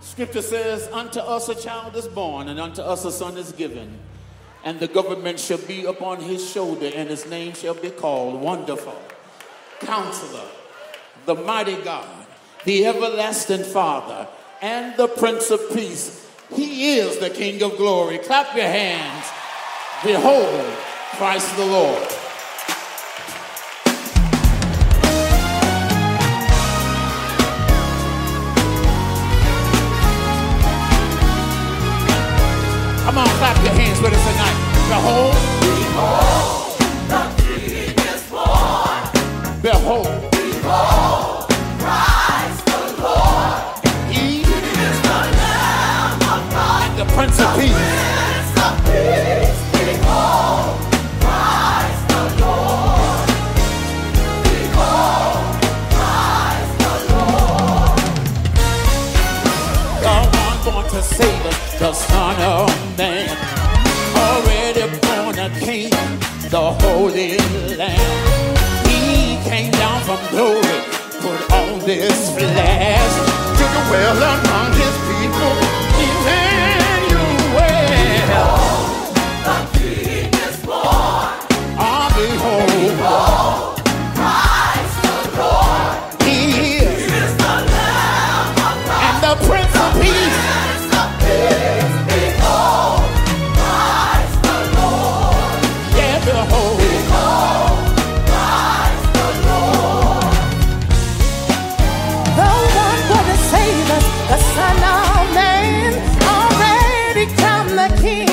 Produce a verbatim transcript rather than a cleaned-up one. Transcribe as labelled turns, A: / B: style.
A: Scripture says, unto us a child is born, and unto us a son is given, and the government shall be upon his shoulder, and his name shall be called Wonderful, Counselor, the Mighty God, the Everlasting Father, and the Prince of Peace. He is the King of Glory. Clap your hands. Behold, Christ the Lord. Come on, clap your hands with us tonight. Behold,
B: behold, the King is born.
A: Behold,
B: behold, Christ the Lord.
A: He,
B: he is the Lamb of God,
A: and the Prince of Peace.
B: Prince of Peace. Behold, Christ the Lord. Behold, Christ the Lord.
A: The one born to save us, the Son of Man, already born a King, the Holy Lamb. He came down from glory, put on this flesh, to dwell among his people, Emmanuel.
B: The King is born.
A: Ah, behold,
B: behold, Christ the Lord.
A: He is,
B: he is the Lamb of God,
A: and the Prince of Peace.
B: Behold, Christ the Lord.
A: Yeah, behold,
B: behold, Christ the Lord.
C: The one born to save us, the Son of Man, already come the King.